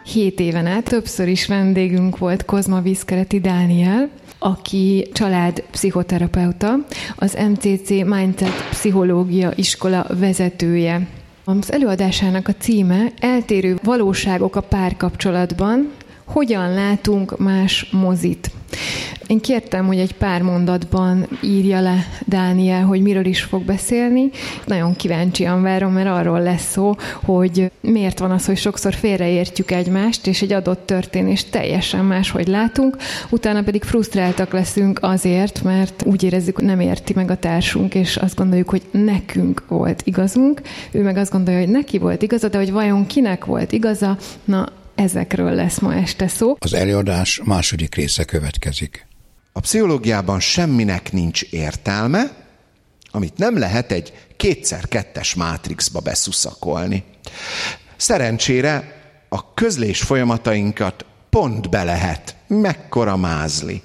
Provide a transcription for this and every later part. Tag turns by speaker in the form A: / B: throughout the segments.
A: 7 éven át többször is vendégünk volt Kozma Viszkereti Dániel, aki családpszichoterapeuta, az MCC Mindset Pszichológia Iskola vezetője. Az előadásának a címe Eltérő valóságok a párkapcsolatban, hogyan látunk más mozit. Én kértem, hogy egy pár mondatban írja le Dániel, hogy miről is fog beszélni. Nagyon kíváncsian várom, mert arról lesz szó, hogy miért van az, hogy sokszor félreértjük egymást, és egy adott történést teljesen máshogy látunk, utána pedig frusztráltak leszünk azért, mert úgy érezzük, hogy nem érti meg a társunk, és azt gondoljuk, hogy nekünk volt igazunk, ő meg azt gondolja, hogy neki volt igaza, de hogy vajon kinek volt igaza, na, ezekről lesz ma este szó.
B: Az előadás második része következik.
C: A pszichológiában semminek nincs értelme, amit nem lehet egy 2x2-es mátrixba beszuszakolni. Szerencsére a közlés folyamatainkat pont be lehet, mekkora mázli.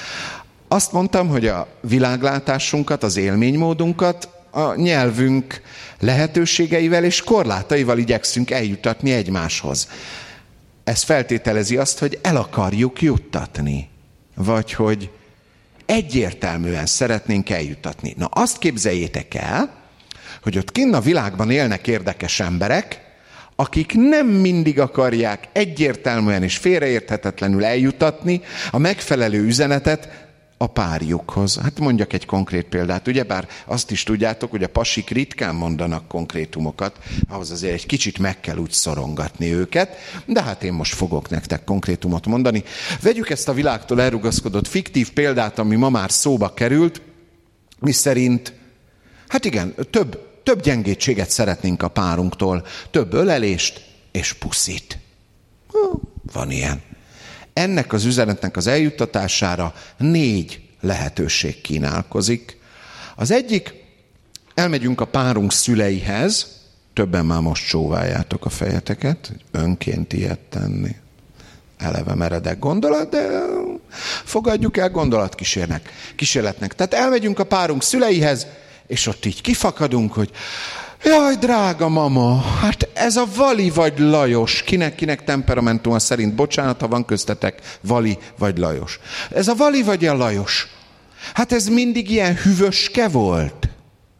C: Azt mondtam, hogy a világlátásunkat, az élménymódunkat a nyelvünk lehetőségeivel és korlátaival igyekszünk eljutatni egymáshoz. Ez feltételezi azt, hogy el akarjuk juttatni, vagy hogy egyértelműen szeretnénk eljutatni. Na azt képzeljétek el, hogy ott kinn a világban élnek érdekes emberek, akik nem mindig akarják egyértelműen és félreérthetetlenül eljutatni a megfelelő üzenetet a párjukhoz. Hát mondjak egy konkrét példát, ugyebár azt is tudjátok, hogy a pasik ritkán mondanak konkrétumokat, ahhoz azért egy kicsit meg kell úgy szorongatni őket, de hát én most fogok nektek konkrétumot mondani. Vegyük ezt a világtól elrugaszkodott fiktív példát, ami ma már szóba került, miszerint, hát igen, több gyengétséget szeretnénk a párunktól, több ölelést és puszit. Van ilyen. Ennek az üzenetnek az eljuttatására 4 lehetőség kínálkozik. Az egyik, elmegyünk a párunk szüleihez, többen már most csóváljátok a fejeteket, hogy önként ilyet tenni. Eleve meredek gondolat, de fogadjuk el gondolatkísérletnek. Tehát elmegyünk a párunk szüleihez, és ott így kifakadunk, hogy jaj, drága mama, hát ez a Vali vagy Lajos, kinek temperamentuma szerint, bocsánat, ha van köztetek Vali vagy Lajos. Ez a Vali vagy a Lajos, hát ez mindig ilyen hűvöske volt.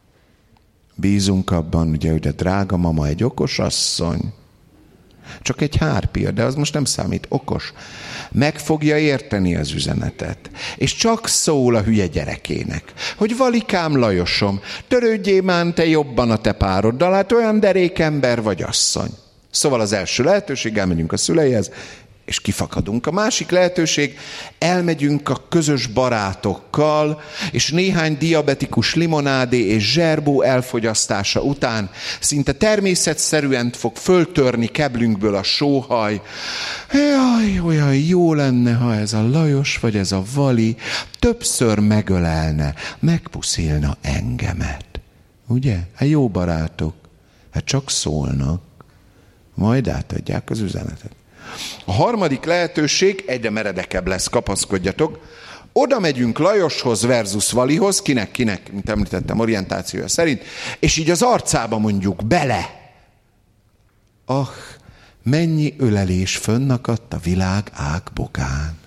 C: Bízunk abban, ugye, hogy a drága mama egy okos asszony, csak egy hárpia, de az most nem számít, okos. Meg fogja érteni az üzenetet. És csak szól a hülye gyerekének, hogy Valikám, Lajosom, törődjél már te jobban a te pároddal, hát olyan derék ember vagy asszony. Szóval az első lehetőség, elmegyünk a szüleihez, és kifakadunk. A másik lehetőség, elmegyünk a közös barátokkal, és néhány diabetikus limonádé és zserbó elfogyasztása után szinte természetszerűen fog föltörni keblünkből a sóhaj. Jaj, olyan jó lenne, ha ez a Lajos vagy ez a Vali többször megölelne, megpuszilna engemet. Ugye? Hát jó barátok. Hát csak szólnak. Majd átadják az üzenetet. A harmadik lehetőség, egyre meredekebb lesz, kapaszkodjatok. Oda megyünk Lajoshoz versus Valihoz, kinek, mint említettem, orientációja szerint, és így az arcába mondjuk bele. Mennyi ölelés fönnakadt a világ ágbokán.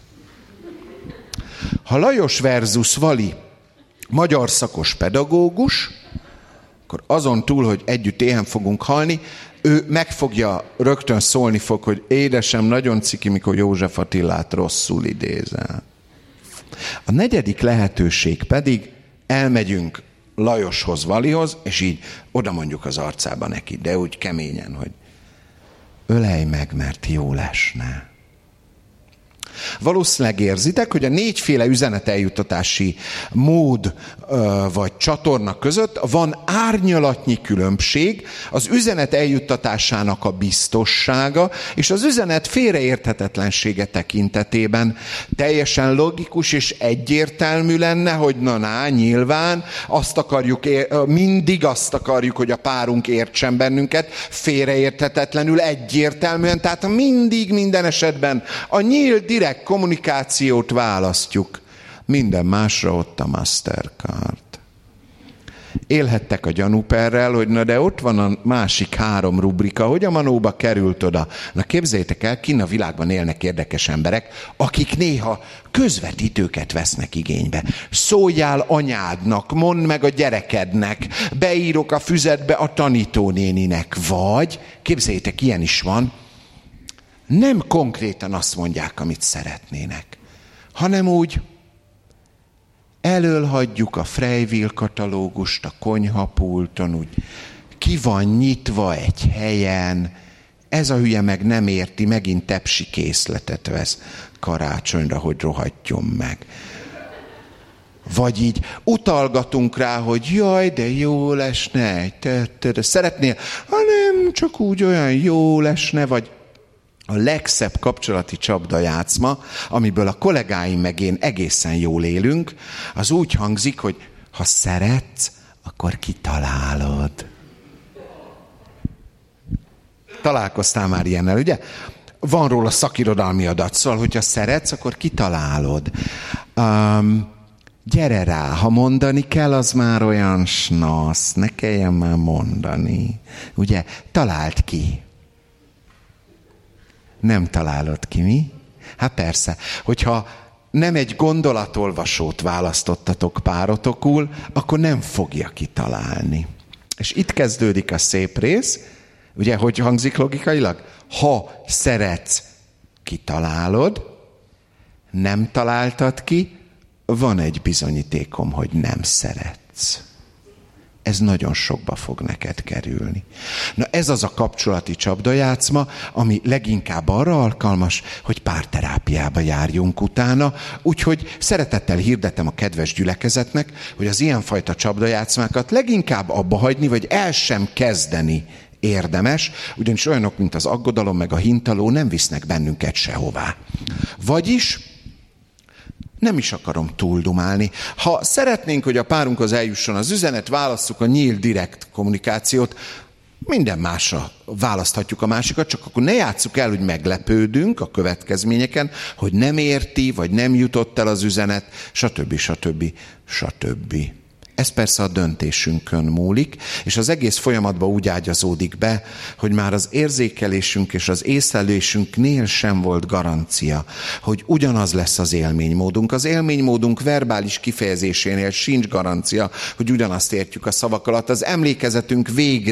C: Ha Lajos versus Vali magyar szakos pedagógus, akkor azon túl, hogy együtt éhen fogunk halni, ő rögtön szólni fog, hogy édesem, nagyon ciki, mikor József Attilát rosszul idézel. A negyedik lehetőség pedig, elmegyünk Lajoshoz, Valihoz, és így oda mondjuk az arcába neki, de úgy keményen, hogy ölelj meg, mert jó lesne. Valószínűleg érzitek, hogy a 4 üzeneteljuttatási mód vagy csatorna között van árnyalatnyi különbség az üzenet eljuttatásának a biztossága és az üzenet félreérthetetlensége tekintetében. Teljesen logikus és egyértelmű lenne, hogy nyilván mindig azt akarjuk, hogy a párunk értsen bennünket, félreérthetetlenül, egyértelműen, tehát mindig, minden esetben a nyílt, direkt kommunikációt választjuk. Minden másra ott a Mastercard. élhettek a gyanúperrel, hogy na de ott van a másik 3 rubrika, hogy a manóba került oda. Na képzeljétek el, kinn a világban élnek érdekes emberek, akik néha közvetítőket vesznek igénybe. Szóljál anyádnak, mondd meg a gyerekednek, beírok a füzetbe a tanítónéninek, vagy, képzeljétek, ilyen is van, nem konkrétan azt mondják, amit szeretnének, hanem úgy elölhagyjuk a Freyville katalógust a konyhapulton, úgy ki van nyitva egy helyen, ez a hülye meg nem érti, megint tepsi készletet vesz karácsonyra, hogy rohadjon meg. Vagy így utalgatunk rá, hogy jaj, de jó lesne, szeretnél, hanem csak úgy olyan jó lesne, vagy a legszebb kapcsolati csapdajátszma, amiből a kollégáim meg én egészen jól élünk, az úgy hangzik, hogy ha szeretsz, akkor kitalálod. Találkoztál már ilyennel, ugye? Van róla szakirodalmi adat, szóval, hogyha szeretsz, akkor kitalálod. Gyere rá, ha mondani kell, az már olyan snasz, ne kelljen már mondani. Ugye? Találd ki. Nem találod ki, mi? Hát persze, hogyha nem egy gondolatolvasót választottatok párotokul, akkor nem fogja kitalálni. És itt kezdődik a szép rész, ugye, hogy hangzik logikailag? Ha szeretsz, kitalálod, nem találtad ki, van egy bizonyítékom, hogy nem szeretsz. Ez nagyon sokba fog neked kerülni. Na ez az a kapcsolati csapdajátszma, ami leginkább arra alkalmas, hogy párterápiába járjunk utána, úgyhogy szeretettel hirdetem a kedves gyülekezetnek, hogy az ilyenfajta csapdajátszmákat leginkább abba hagyni, vagy el sem kezdeni érdemes, ugyanis olyanok, mint az aggodalom meg a hintaló nem visznek bennünket sehová. Vagyis nem is akarom túldumálni. Ha szeretnénk, hogy a párunkhoz eljusson az üzenet, válasszuk a nyílt, direkt kommunikációt, minden másra választhatjuk a másikat, csak akkor ne játsszuk el, hogy meglepődünk a következményeken, hogy nem érti, vagy nem jutott el az üzenet, stb. Ez persze a döntésünkön múlik, és az egész folyamatban úgy ágyazódik be, hogy már az érzékelésünk és az észlelésünknél sem volt garancia, hogy ugyanaz lesz az élménymódunk. Az élménymódunk verbális kifejezésénél sincs garancia, hogy ugyanazt értjük a szavak alatt. Az emlékezetünk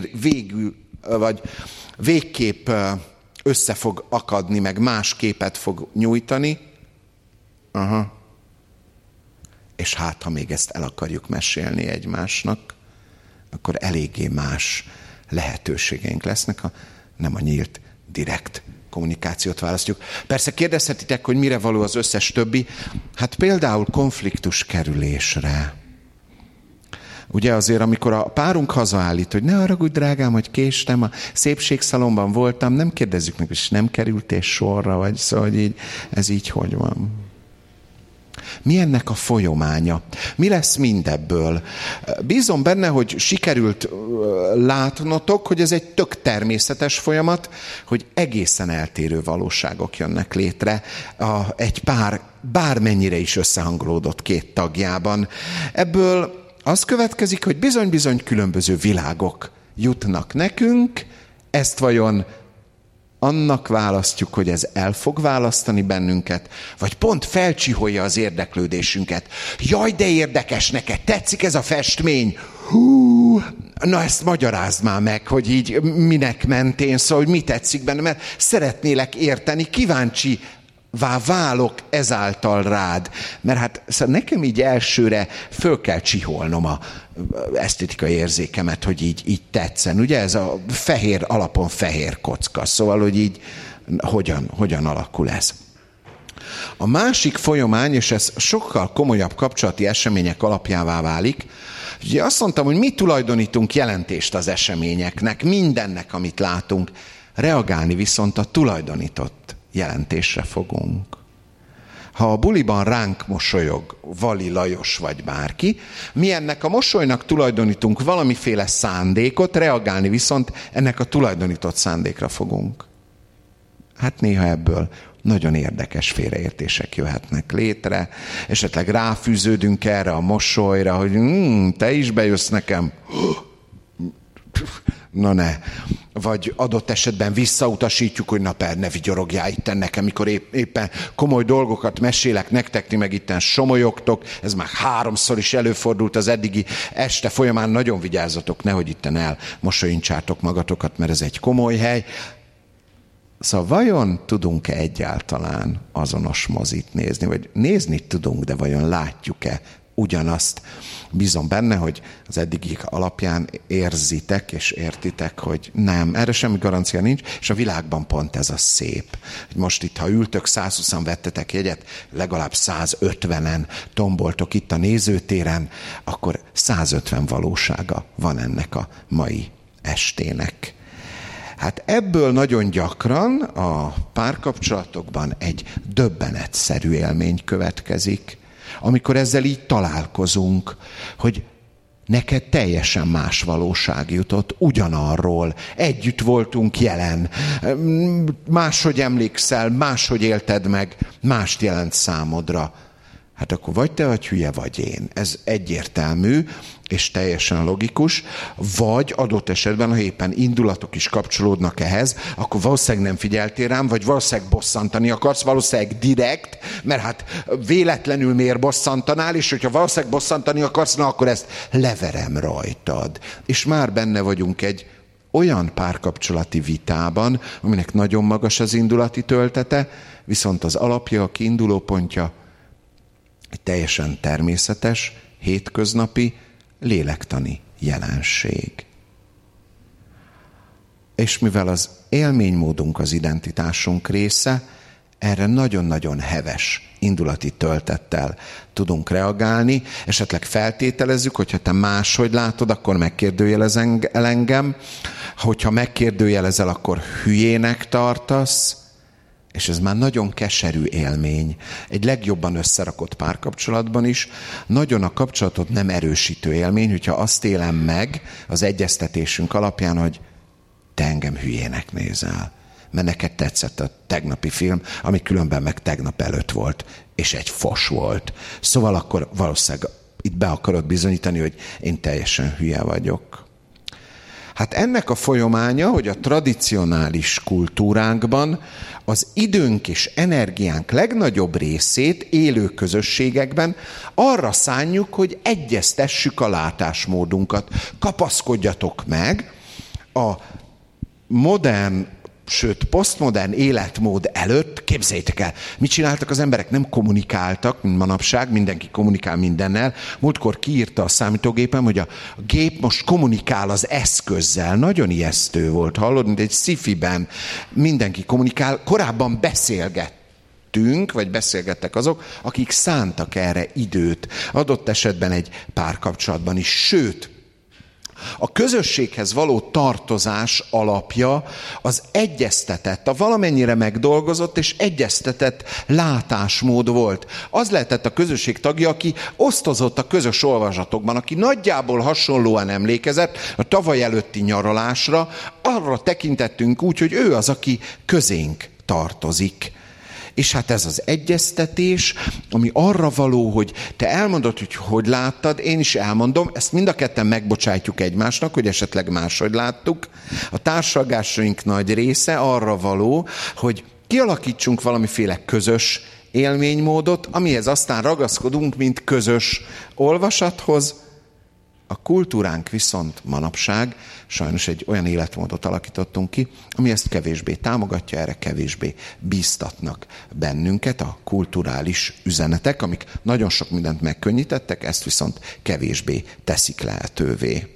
C: végképp össze fog akadni, meg más képet fog nyújtani. Aha. És hát, ha még ezt el akarjuk mesélni egymásnak, akkor eléggé más lehetőségeink lesznek, ha nem a nyílt, direkt kommunikációt választjuk. Persze kérdezhetitek, hogy mire való az összes többi. Hát például konfliktus kerülésre. Ugye azért, amikor a párunk hazaállít, hogy ne haragudj, drágám, hogy késtem, a szépségszalonban voltam, nem kérdezzük meg, hogy nem kerültél sorra, vagy szóval, hogy így, ez így hogy van. Mi ennek a folyamánya? Mi lesz mindebből? Bízom benne, hogy sikerült látnotok, hogy ez egy tök természetes folyamat, hogy egészen eltérő valóságok jönnek létre egy pár, bármennyire is összehangolódott 2 tagjában. Ebből az következik, hogy bizony-bizony különböző világok jutnak nekünk, ezt vajon annak választjuk, hogy ez el fog választani bennünket, vagy pont felcsiholja az érdeklődésünket. Jaj, de érdekes neked, tetszik ez a festmény? Hú, na ezt magyarázd már meg, hogy így minek mentén, szóval, hogy mi tetszik benne, mert szeretnélek érteni, kíváncsi válok ezáltal rád. Mert hát szóval nekem így elsőre föl kell csiholnom a esztétikai érzékemet, hogy így tetszen. Ugye ez a fehér alapon fehér kocka. Szóval, hogy így hogyan alakul ez. A másik folyamány, és ez sokkal komolyabb kapcsolati események alapjává válik, ugye azt mondtam, hogy mi tulajdonítunk jelentést az eseményeknek, mindennek, amit látunk. Reagálni viszont a tulajdonított jelentésre fogunk. Ha a buliban ránk mosolyog Vali Lajos vagy bárki, mi ennek a mosolynak tulajdonítunk valamiféle szándékot, reagálni viszont ennek a tulajdonított szándékra fogunk. Hát néha ebből nagyon érdekes félreértések jöhetnek létre. Esetleg ráfűződünk erre a mosolyra, hogy te is bejössz nekem. Na ne. Vagy adott esetben visszautasítjuk, hogy ne vigyorogjál itten nekem, mikor éppen komoly dolgokat mesélek nektek, ti meg itten somolyogtok. Ez már 3-szor is előfordult az eddigi este folyamán. Nagyon vigyázzatok, nehogy itten elmosolyincsátok magatokat, mert ez egy komoly hely. Szóval vajon tudunk-e egyáltalán azonos mozit nézni? Vagy nézni tudunk, de vajon látjuk-e ugyanazt? Bízom benne, hogy az eddigik alapján érzitek és értitek, hogy nem, erre semmi garancia nincs, és a világban pont ez a szép. Most itt, ha ültök, 120-an vettetek jegyet, legalább 150-en tomboltok itt a nézőtéren, akkor 150 valósága van ennek a mai estének. Hát ebből nagyon gyakran a párkapcsolatokban egy döbbenetszerű élmény következik, amikor ezzel így találkozunk, hogy neked teljesen más valóság jutott, ugyanarról, együtt voltunk jelen, máshogy emlékszel, máshogy élted meg, mást jelent számodra. Hát akkor vagy te vagy hülye, vagy én. Ez egyértelmű, és teljesen logikus, vagy adott esetben, ha éppen indulatok is kapcsolódnak ehhez, akkor valószínűleg nem figyeltél rám, vagy valószínűleg bosszantani akarsz, valószínűleg direkt, mert hát véletlenül miért bosszantanál, és hogyha valószínűleg bosszantani akarsz, na akkor ezt leverem rajtad. És már benne vagyunk egy olyan párkapcsolati vitában, aminek nagyon magas az indulati töltete, viszont az alapja, a kiindulópontja egy teljesen természetes, hétköznapi, lélektani jelenség. És mivel az élménymódunk az identitásunk része, erre nagyon-nagyon heves indulati töltettel tudunk reagálni. Esetleg feltételezzük, hogyha te máshogy látod, akkor megkérdőjelezel engem. Hogyha megkérdőjelezel, akkor hülyének tartasz. És ez már nagyon keserű élmény. Egy legjobban összerakott párkapcsolatban is nagyon a kapcsolatot nem erősítő élmény, hogyha azt élem meg az egyeztetésünk alapján, hogy te engem hülyének nézel. Mert neked tetszett a tegnapi film, ami különben meg tegnap előtt volt, és egy fos volt. Szóval akkor valószínűleg itt be akarod bizonyítani, hogy én teljesen hülye vagyok. Hát ennek a folyamánya, hogy a tradicionális kultúránkban az időnk és energiánk legnagyobb részét élő közösségekben arra szánjuk, hogy egyeztessük a látásmódunkat. Kapaszkodjatok meg a modern, sőt, posztmodern életmód előtt, képzeljétek el, mit csináltak az emberek? Nem kommunikáltak, mint manapság, mindenki kommunikál mindennel. Múltkor kiírta a számítógépem, hogy a gép most kommunikál az eszközzel. Nagyon ijesztő volt, hallod, mint egy sci-fiben mindenki kommunikál. Korábban beszélgettünk, vagy beszélgettek azok, akik szántak erre időt. Adott esetben egy párkapcsolatban is, sőt, a közösséghez való tartozás alapja az egyeztetett, a valamennyire megdolgozott és egyeztetett látásmód volt. Az lehetett a közösség tagja, aki osztozott a közös olvasatokban, aki nagyjából hasonlóan emlékezett a tavaly előtti nyaralásra, arra tekintettünk úgy, hogy ő az, aki közénk tartozik. És hát ez az egyeztetés, ami arra való, hogy te elmondod, hogy láttad, én is elmondom, ezt mind a ketten megbocsájtjuk egymásnak, hogy esetleg máshogy láttuk. A társalgásaink nagy része arra való, hogy kialakítsunk valamiféle közös élménymódot, amihez aztán ragaszkodunk, mint közös olvasathoz. A kultúránk viszont manapság sajnos egy olyan életmódot alakítottunk ki, ami ezt kevésbé támogatja, erre kevésbé bíztatnak bennünket a kulturális üzenetek, amik nagyon sok mindent megkönnyítettek, ezt viszont kevésbé teszik lehetővé.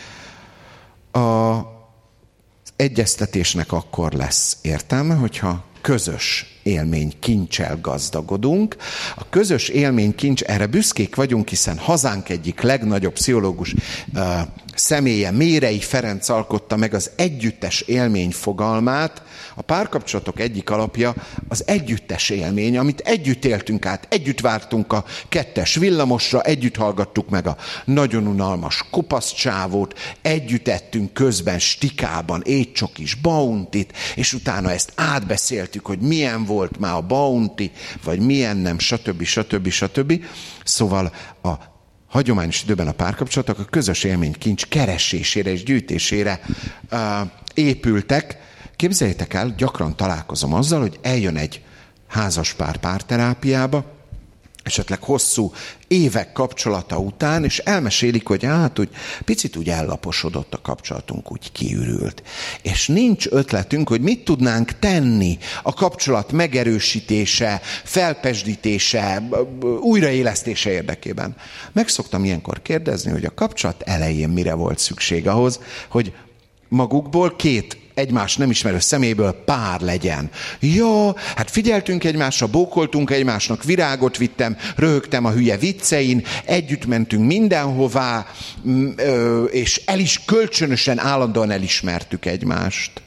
C: Az egyeztetésnek akkor lesz értelme, hogyha közös élménykincsel gazdagodunk. A közös élménykincs, erre büszkék vagyunk, hiszen hazánk egyik legnagyobb pszichológus személye, Mérei Ferenc alkotta meg az együttes élmény fogalmát. A párkapcsolatok egyik alapja az együttes élmény, amit együtt éltünk át, együtt vártunk a 2-es villamosra, együtt hallgattuk meg a nagyon unalmas kopaszcsávót, együtt ettünk közben stikában étcsokis bountyt, és utána ezt átbeszéltük, hogy milyen volt már a bounty, vagy milyen nem, stb. Szóval a hagyományos időben a párkapcsolatok a közös élménykincs keresésére és gyűjtésére épültek. Képzeljétek el, gyakran találkozom azzal, hogy eljön egy házaspár párterápiába, esetleg hosszú évek kapcsolata után, és elmesélik, hogy úgy picit úgy ellaposodott a kapcsolatunk, úgy kiürült. És nincs ötletünk, hogy mit tudnánk tenni a kapcsolat megerősítése, felpezsdítése, újraélesztése érdekében. Meg szoktam ilyenkor kérdezni, hogy a kapcsolat elején mire volt szükség ahhoz, hogy magukból 2 egymást nem ismerő személyből pár legyen. Ja, hát figyeltünk egymásra, bókoltunk egymásnak, virágot vittem, röhögtem a hülye viccein, együtt mentünk mindenhová, és kölcsönösen, állandóan elismertük egymást.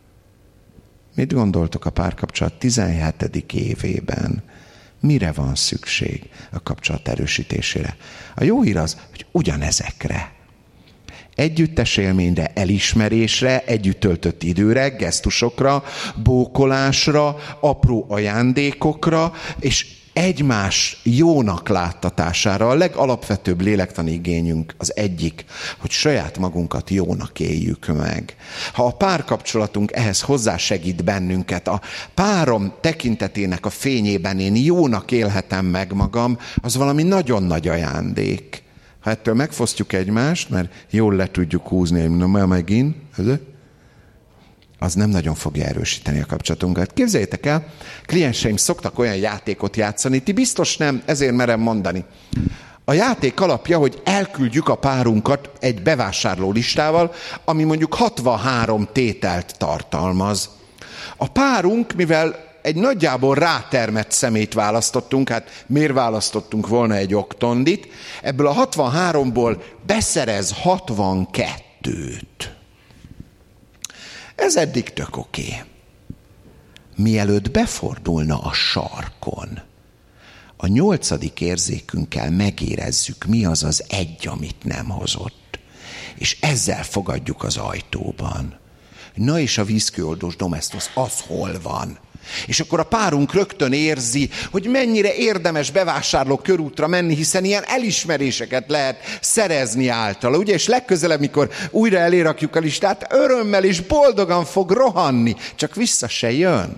C: Mit gondoltok a párkapcsolat 17. évében? Mire van szükség a kapcsolat erősítésére? A jó hír az, hogy ugyanezekre. Együttes élményre, elismerésre, együtt töltött időre, gesztusokra, bókolásra, apró ajándékokra, és egymás jónak láttatására. A legalapvetőbb lélektani igényünk az egyik, hogy saját magunkat jónak éljük meg. Ha a párkapcsolatunk ehhez hozzásegít bennünket, a párom tekintetének a fényében én jónak élhetem meg magam, az valami nagyon nagy ajándék. Ha ettől megfosztjuk egymást, mert jól le tudjuk húzni, megint, az nem nagyon fogja erősíteni a kapcsolatunkat. Képzeljétek el, klienseim szoktak olyan játékot játszani, ti biztos nem, ezért merem mondani. A játék alapja, hogy elküldjük a párunkat egy bevásárló listával, ami mondjuk 63 tételt tartalmaz. A párunk, mivel egy nagyjából rátermett szemét választottunk, hát miért választottunk volna egy oktondit, ebből a 63-ból beszerez 62-t. Ez eddig tök oké. Mielőtt befordulna a sarkon, a 8. érzékünkkel megérezzük, mi az az egy, amit nem hozott. És ezzel fogadjuk az ajtóban. Na és a vízkőoldós domestos, az hol van? És akkor a párunk rögtön érzi, hogy mennyire érdemes bevásárló körútra menni, hiszen ilyen elismeréseket lehet szerezni általa. Ugye? És legközelebb, mikor újra elérakjuk a listát, örömmel és boldogan fog rohanni, csak vissza se jön.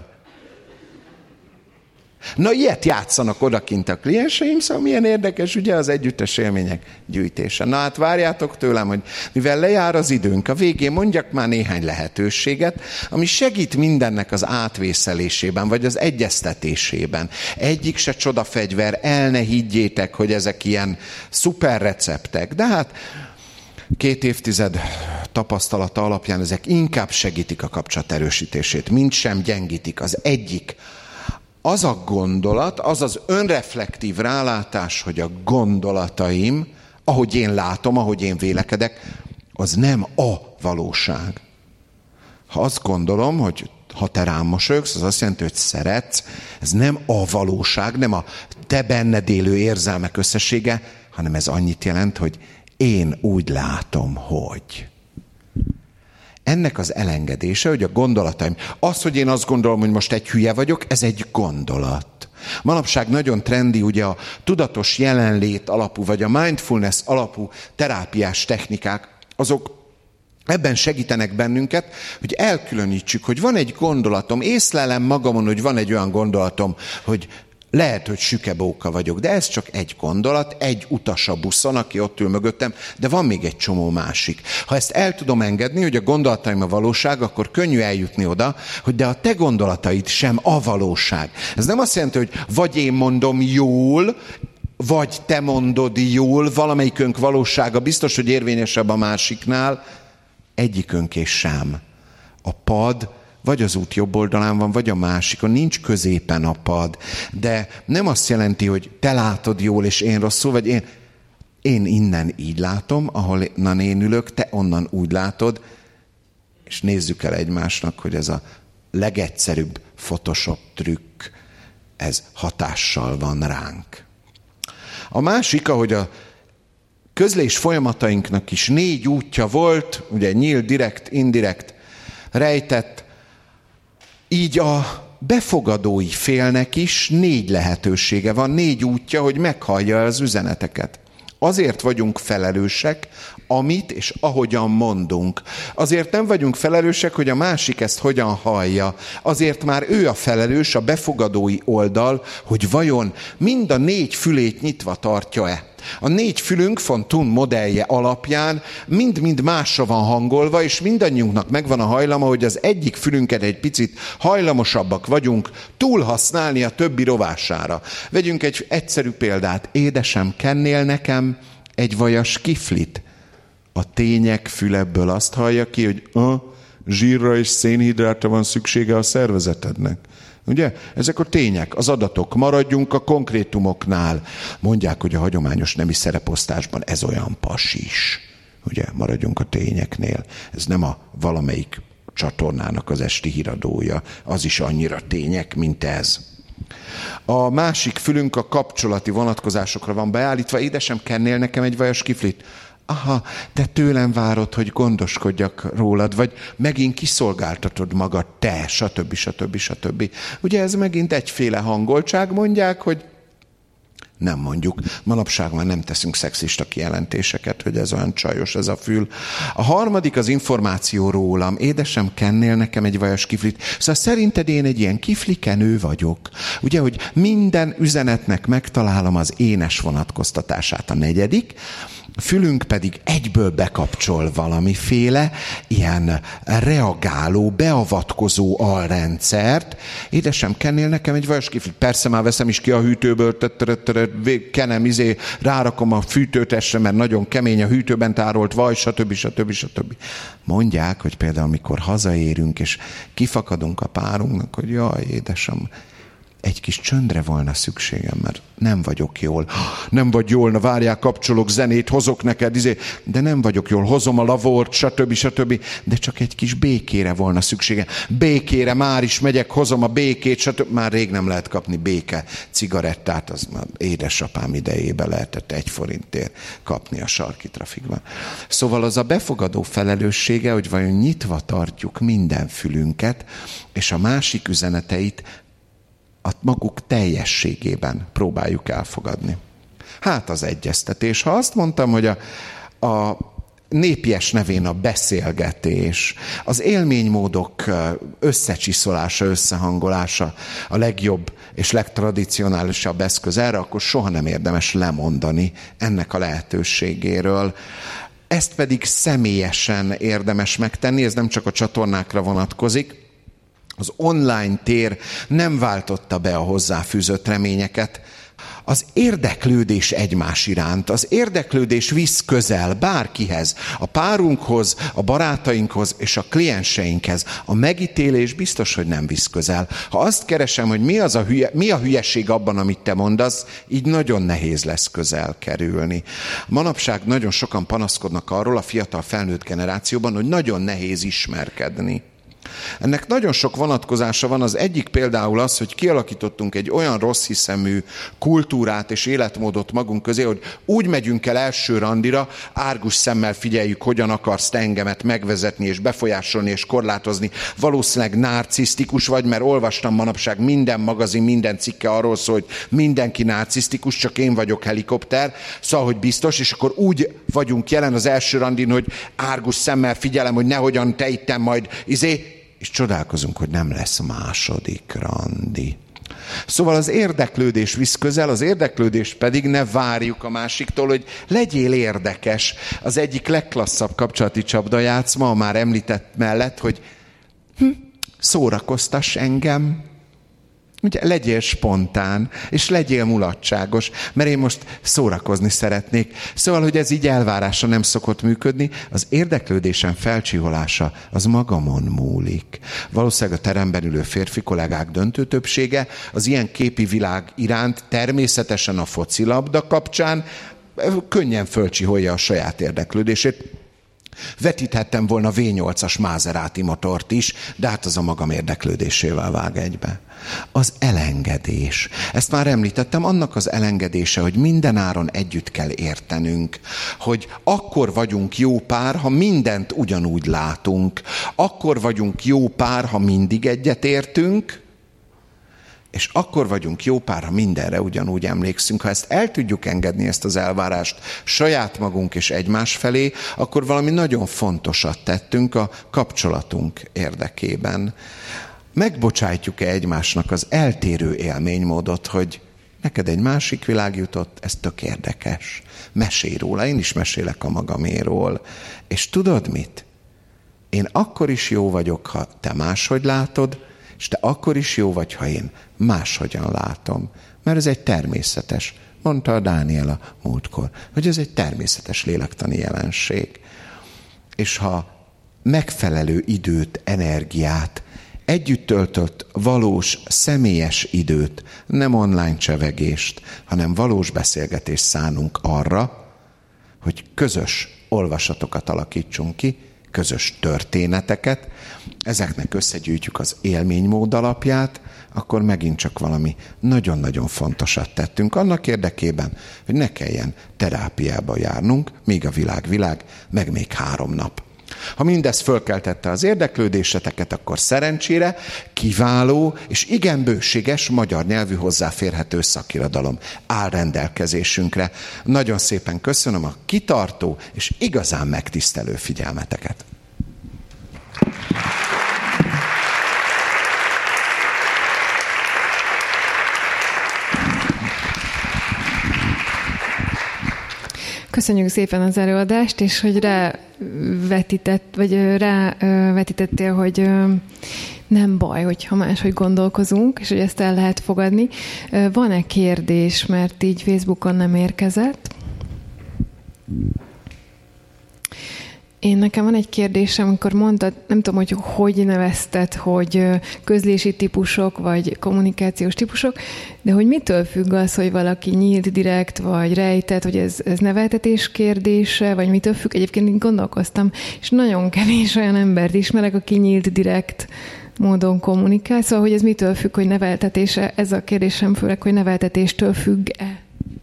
C: Na, ilyet játszanak odakint a klienseim, szóval milyen érdekes, ugye, az együttes élmények gyűjtése. Na hát várjátok tőlem, hogy mivel lejár az időnk, a végén mondjak már néhány lehetőséget, ami segít mindennek az átvészelésében, vagy az egyeztetésében. Egyik se csodafegyver, el ne higgyétek, hogy ezek ilyen szuper receptek, de hát 2 évtized tapasztalata alapján ezek inkább segítik a kapcsolat erősítését, mint sem gyengítik. Az egyik, az a gondolat, az az önreflektív rálátás, hogy a gondolataim, ahogy én látom, ahogy én vélekedek, az nem a valóság. Ha azt gondolom, hogy ha te rám mosolyogsz, az azt jelenti, hogy szeretsz, ez nem a valóság, nem a te benned élő érzelmek összessége, hanem ez annyit jelent, hogy én úgy látom, hogy... Ennek az elengedése, hogy a gondolataim, az, hogy én azt gondolom, hogy most egy hülye vagyok, ez egy gondolat. Manapság nagyon trendi, ugye a tudatos jelenlét alapú, vagy a mindfulness alapú terápiás technikák, azok ebben segítenek bennünket, hogy elkülönítsük, hogy van egy gondolatom, észlelem magamon, hogy van egy olyan gondolatom, hogy lehet, hogy sükebóka vagyok, de ez csak egy gondolat, egy utas a buszon, aki ott ül mögöttem, de van még egy csomó másik. Ha ezt el tudom engedni, hogy a gondolataim a valóság, akkor könnyű eljutni oda, hogy de a te gondolataid sem a valóság. Ez nem azt jelenti, hogy vagy én mondom jól, vagy te mondod jól, valamelyikünk valósága biztos, hogy érvényesebb a másiknál, egyikünk és sem. A pad vagy az út jobb oldalán van, vagy a másikon, nincs középen a pad. De nem azt jelenti, hogy te látod jól, és én rosszul, vagy én innen így látom, ahonnan én ülök, te onnan úgy látod, és nézzük el egymásnak, hogy ez a legegyszerűbb Photoshop trükk, ez hatással van ránk. A másik, ahogy a közlés folyamatainknak is 4 útja volt, ugye nyílt, direkt, indirekt, rejtett, így a befogadói félnek is 4 lehetősége van, 4 útja, hogy meghallja az üzeneteket. Azért vagyunk felelősek, amit és ahogyan mondunk. Azért nem vagyunk felelősek, hogy a másik ezt hogyan hallja. Azért már ő a felelős, a befogadói oldal, hogy vajon mind a 4 fülét nyitva tartja-e. A 4 fülünk von Thun modellje alapján mind-mind másra van hangolva, és mindannyiunknak megvan a hajlama, hogy az egyik fülünket egy picit hajlamosabbak vagyunk túlhasználni a többi rovására. Vegyünk egy egyszerű példát. Édesem, kennél nekem egy vajas kiflit? A tények fülebből azt hallja ki, hogy zsírra és szénhidrátra van szüksége a szervezetednek. Ugye? Ezek a tények, az adatok. Maradjunk a konkrétumoknál. Mondják, hogy a hagyományos nemi szereposztásban ez olyan pasis. Ugye? Maradjunk a tényeknél. Ez nem a valamelyik csatornának az esti híradója. Az is annyira tények, mint ez. A másik fülünk a kapcsolati vonatkozásokra van beállítva. Édesem, kennél nekem egy vajas kiflit? Aha, te tőlem várod, hogy gondoskodjak rólad, vagy megint kiszolgáltatod magad, te, stb. Ugye ez megint egyféle hangoltság, mondják, hogy nem mondjuk. Manapság már nem teszünk szexista kijelentéseket, hogy ez olyan csajos, ez a fül. A harmadik az információ rólam. Édesem, kennél nekem egy vajas kiflit? Szóval szerinted én egy ilyen kiflikenő vagyok. Ugye, hogy minden üzenetnek megtalálom az énes vonatkoztatását. A negyedik, fülünk pedig egyből bekapcsol valamiféle ilyen reagáló, beavatkozó alrendszert. Édesem, kennél nekem egy vajas kiflit? Persze már veszem is ki a hűtőből, kenem, rárakom a fűtőtestre, mert nagyon kemény a hűtőben tárolt vaj, stb. Mondják, hogy például amikor hazaérünk, és kifakadunk a párunknak, hogy jaj, édesem, egy kis csöndre volna szükségem, mert nem vagyok jól. Nem vagy jól, na várjál, kapcsolok zenét, hozok neked, de nem vagyok jól, hozom a lavort, stb. De csak egy kis békére volna szükségem. Békére, már is megyek, hozom a békét, stb. Már rég nem lehet kapni béke cigarettát, az már édesapám idejében lehetett 1 forintért kapni a sarki trafikban. Szóval az a befogadó felelőssége, hogy vajon nyitva tartjuk minden fülünket, és a másik üzeneteit a maguk teljességében próbáljuk elfogadni. Hát az egyeztetés. Ha azt mondtam, hogy a népies nevén a beszélgetés, az élménymódok összecsiszolása, összehangolása a legjobb és legtradicionálisabb eszköz erre, akkor soha nem érdemes lemondani ennek a lehetőségéről. Ezt pedig személyesen érdemes megtenni, ez nem csak a csatornákra vonatkozik. Az online tér nem váltotta be a hozzáfűzött reményeket. Az érdeklődés egymás iránt, az érdeklődés visz közel bárkihez, a párunkhoz, a barátainkhoz és a klienseinkhez. A megítélés biztos, hogy nem visz közel. Ha azt keresem, hogy mi a hülyeség abban, amit te mondasz, így nagyon nehéz lesz közel kerülni. Manapság nagyon sokan panaszkodnak arról a fiatal felnőtt generációban, hogy nagyon nehéz ismerkedni. Ennek nagyon sok vonatkozása van. Az egyik például az, hogy kialakítottunk egy olyan rosszhiszemű kultúrát és életmódot magunk közé, hogy úgy megyünk el első randira, árgus szemmel figyeljük, hogyan akarsz te engemet megvezetni és befolyásolni és korlátozni. Valószínűleg narcisztikus vagy, mert olvastam manapság minden magazin, minden cikke arról szól, hogy mindenki narcisztikus, csak én vagyok helikopter, szóval, hogy biztos, és akkor úgy vagyunk jelen az első randin, hogy árgus szemmel figyelem, hogy nehogyan te itten majd és csodálkozunk, hogy nem lesz második randi. Szóval az érdeklődés visz közel, az érdeklődés pedig ne várjuk a másiktól, hogy legyél érdekes. Az egyik legklasszabb kapcsolati csapdajátszma, a már említett mellett, hogy szórakoztass engem. Ugye legyél spontán, és legyél mulatságos, mert én most szórakozni szeretnék. Szóval, hogy ez így elvárásra nem szokott működni, az érdeklődésem felcsiholása az magamon múlik. Valószínűleg a teremben ülő férfi kollégák döntő többsége az ilyen képi világ iránt természetesen a focilabda kapcsán könnyen fölcsiholja a saját érdeklődését. Vetíthettem volna V8-as Maserati motort is, de hát az a magam érdeklődésével vág egybe. Az elengedés. Ezt már említettem, annak az elengedése, hogy minden áron együtt kell értenünk, hogy akkor vagyunk jó pár, ha mindent ugyanúgy látunk, akkor vagyunk jó pár, ha mindig egyet értünk, és akkor vagyunk jó pár, ha mindenre ugyanúgy emlékszünk. Ha ezt el tudjuk engedni, ezt az elvárást saját magunk és egymás felé, akkor valami nagyon fontosat tettünk a kapcsolatunk érdekében. Megbocsájtjuk-e egymásnak az eltérő élménymódot, hogy neked egy másik világ jutott, ez tök érdekes. Mesélj róla, én is mesélek a magaméról. És tudod mit? Én akkor is jó vagyok, ha te máshogy látod, és te akkor is jó vagy, ha én máshogyan látom. Mert ez egy természetes, mondta a Dániel a múltkor, hogy ez egy természetes lélektani jelenség. És ha megfelelő időt, energiát, együtt töltött valós, személyes időt, nem online csevegést, hanem valós beszélgetést szánunk arra, hogy közös olvasatokat alakítsunk ki, közös történeteket, ezeknek összegyűjtjük az élménymód alapját, akkor megint csak valami nagyon-nagyon fontosat tettünk annak érdekében, hogy ne kelljen terápiába járnunk, míg a világ, meg még 3 nap. Ha mindez fölkeltette az érdeklődéseteket, akkor szerencsére kiváló és igen bőséges magyar nyelvű hozzáférhető szakirodalom áll rendelkezésünkre. Nagyon szépen köszönöm a kitartó és igazán megtisztelő figyelmeteket.
A: Köszönjük szépen az előadást, és hogy rávetítettél, hogy nem baj, hogyha máshogy gondolkozunk, és hogy ezt el lehet fogadni. Van-e kérdés, mert így Facebookon nem érkezett? Nekem van egy kérdésem, amikor mondtad, nem tudom, hogy nevezted, hogy közlési típusok, vagy kommunikációs típusok, de hogy mitől függ az, hogy valaki nyílt, direkt, vagy rejtett, hogy ez neveltetés kérdése, vagy mitől függ? Egyébként én gondolkoztam, és nagyon kevés olyan embert ismerek, aki nyílt, direkt módon kommunikál, szóval, hogy ez mitől függ, hogy neveltetése, ez a kérdésem főleg, hogy neveltetéstől függ-e?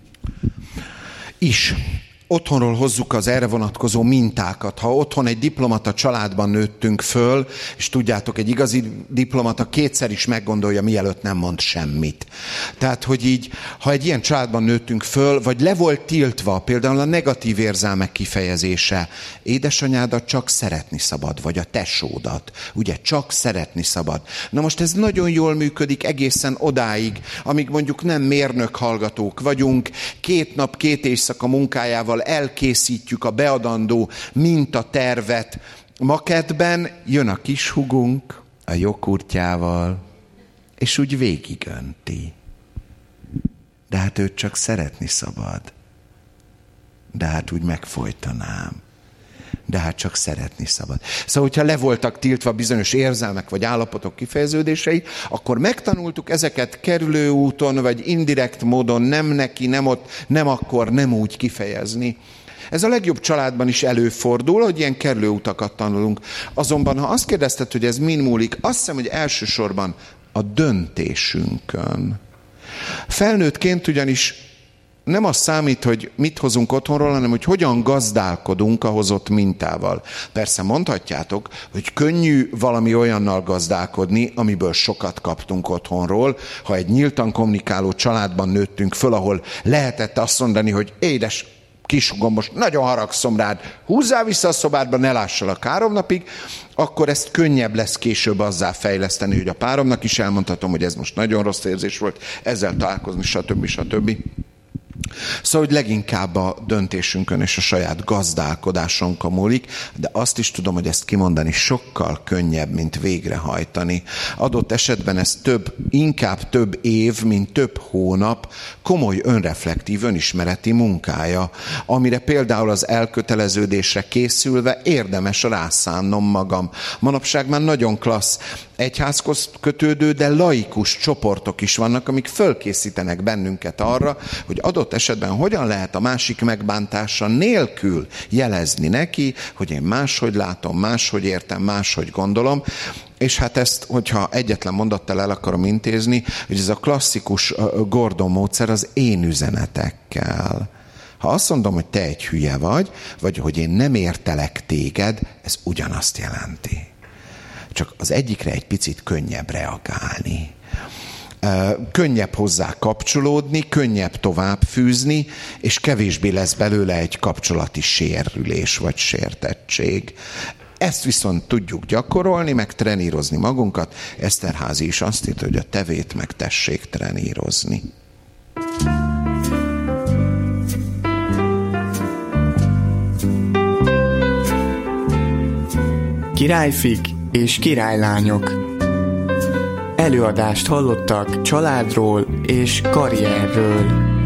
C: Is. Otthonról hozzuk az erre vonatkozó mintákat. Ha otthon egy diplomata családban nőttünk föl, és tudjátok, egy igazi diplomata 2-szer is meggondolja, mielőtt nem mond semmit. Tehát, hogy így, ha egy ilyen családban nőttünk föl, vagy le volt tiltva például a negatív érzelmek kifejezése, édesanyádat csak szeretni szabad, vagy a tesódat, ugye, csak szeretni szabad. Na most ez nagyon jól működik egészen odáig, amíg mondjuk nem mérnök hallgatók vagyunk, 2 nap, 2 éjszaka munkájával elkészítjük a beadandó mintatervet makettben, jön a kis hugunk a joghurtjával, és úgy végigönti. De hát őt csak szeretni szabad. De hát úgy megfojtanám. De hát csak szeretni szabad. Szóval, hogyha le voltak tiltva bizonyos érzelmek vagy állapotok kifejeződései, akkor megtanultuk ezeket kerülő úton, vagy indirekt módon, nem neki, nem ott, nem akkor, nem úgy kifejezni. Ez a legjobb családban is előfordul, hogy ilyen kerülő utakat tanulunk. Azonban, ha azt kérdezted, hogy ez min múlik, azt hiszem, hogy elsősorban a döntésünkön. Felnőttként ugyanis nem az számít, hogy mit hozunk otthonról, hanem hogy hogyan gazdálkodunk a hozott mintával. Persze mondhatjátok, hogy könnyű valami olyannal gazdálkodni, amiből sokat kaptunk otthonról. Ha egy nyíltan kommunikáló családban nőttünk föl, ahol lehetett azt mondani, hogy édes kishugom, most nagyon haragszom rád, húzzál vissza a szobádba, ne lássalak 3 napig, akkor ezt könnyebb lesz később azzá fejleszteni, hogy a páromnak is elmondhatom, hogy ez most nagyon rossz érzés volt, ezzel találkozni, stb. Szóval, hogy leginkább a döntésünkön és a saját gazdálkodásunkon múlik, de azt is tudom, hogy ezt kimondani sokkal könnyebb, mint végrehajtani. Adott esetben ez inkább több év, mint több hónap komoly önreflektív, önismereti munkája, amire például az elköteleződésre készülve érdemes rászánnom magam. Manapság már nagyon klassz egyházhoz kötődő, de laikus csoportok is vannak, amik fölkészítenek bennünket arra, hogy adott esetben hogyan lehet a másik megbántása nélkül jelezni neki, hogy én máshogy látom, máshogy értem, máshogy gondolom. És hát ezt, hogyha egyetlen mondattal el akarom intézni, hogy ez a klasszikus Gordon módszer az én üzenetekkel. Ha azt mondom, hogy te egy hülye vagy hogy én nem értelek téged, ez ugyanazt jelenti. Csak az egyikre egy picit könnyebb reagálni. Könnyebb hozzá kapcsolódni, könnyebb tovább fűzni, és kevésbé lesz belőle egy kapcsolati sérülés vagy sértettség. Ezt viszont tudjuk gyakorolni, meg trenírozni magunkat. Eszterházy is azt írta, hogy a tevét meg tessék trenírozni.
D: Királyfik és királylányok. Előadást hallottak családról és karrierről.